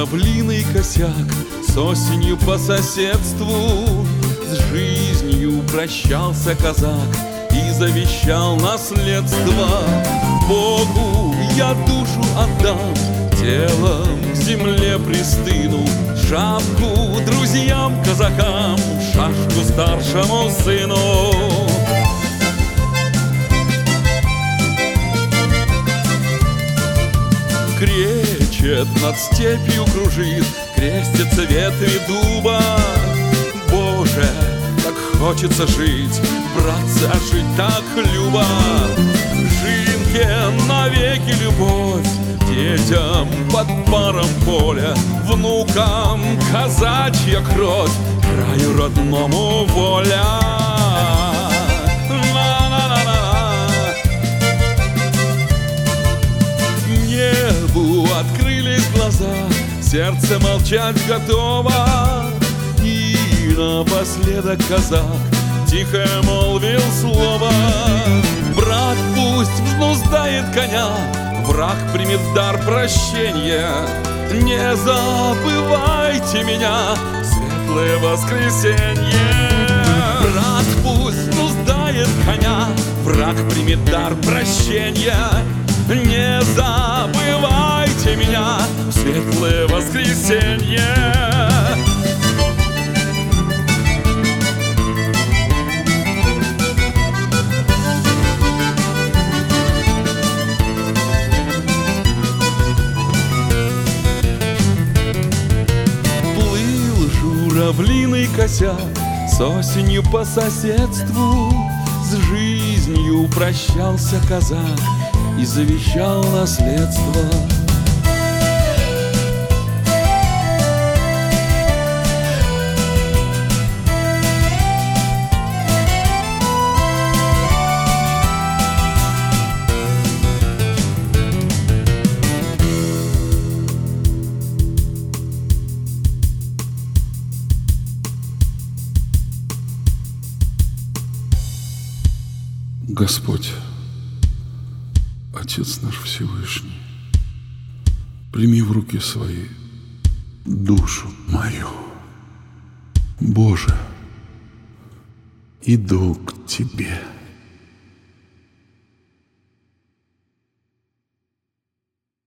журавлиный косяк с осенью по соседству. С жизнью прощался казак и завещал наследство. Богу я душу отдам, телом к земле пристыну, шапку друзьям-казакам, шашку старшему сыну. Кречет над степью кружит, крестятся ветви дуба. Боже, так хочется жить, братцы, а жить так любо. Жинке навеки любовь, детям под паром поля, внукам казачья кровь, краю родному воля. Небу открылись глаза, сердце молчать готово. И напоследок казак тихо молвил слово: брат пусть взнуздает коня, враг примет дар прощения. Не забывайте меня, светлое воскресенье. Брат пусть взнуздает коня, враг примет дар прощения. Не забывайте меня, светлое воскресенье. Плыл журавлиный косяк с осенью по соседству. С жизнью прощался казак и завещал наследство. Господь, Отец наш Всевышний, прими в руки свои душу мою. Боже, иду к Тебе.